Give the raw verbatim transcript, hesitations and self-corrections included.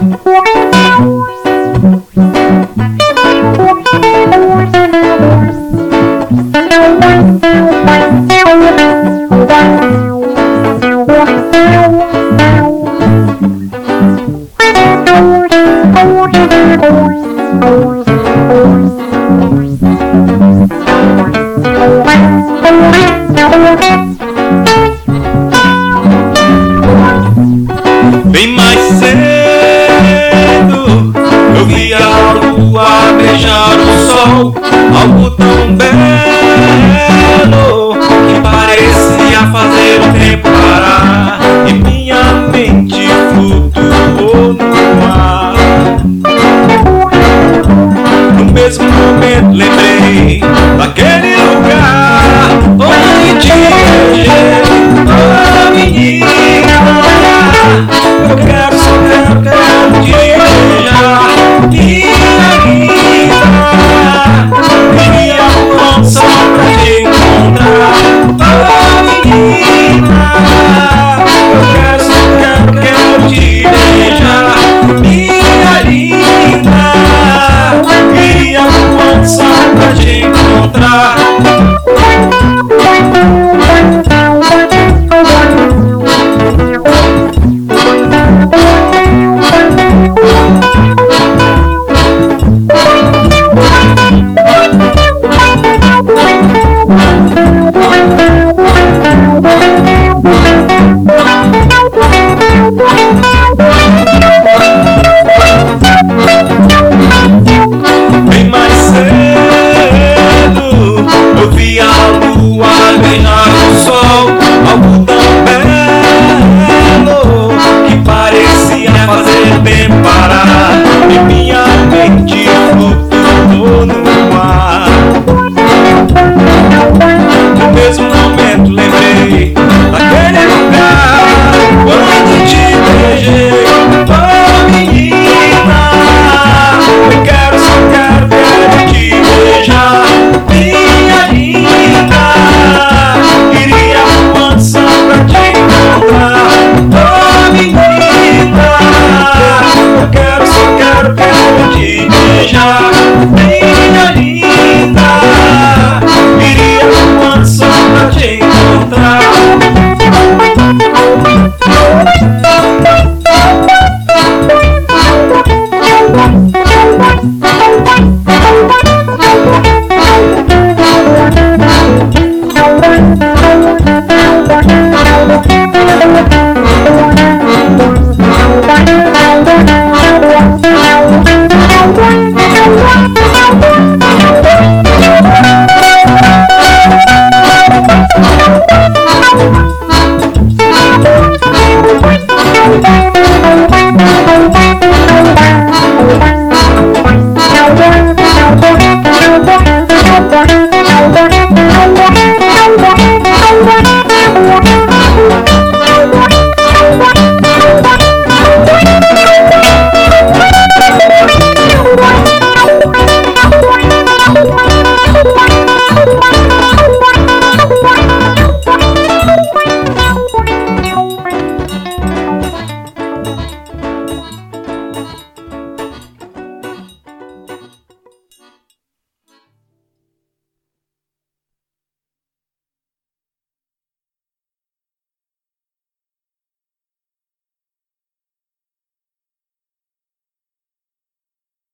Bem mais cedo eu vi a lua beijar o sol, algo tão belo que parecia fazer o tempo parar, e minha mente flutuou no ar. No mesmo momento lembrei daquele lugar onde tinha oh menina, eu quero, só quero, quero te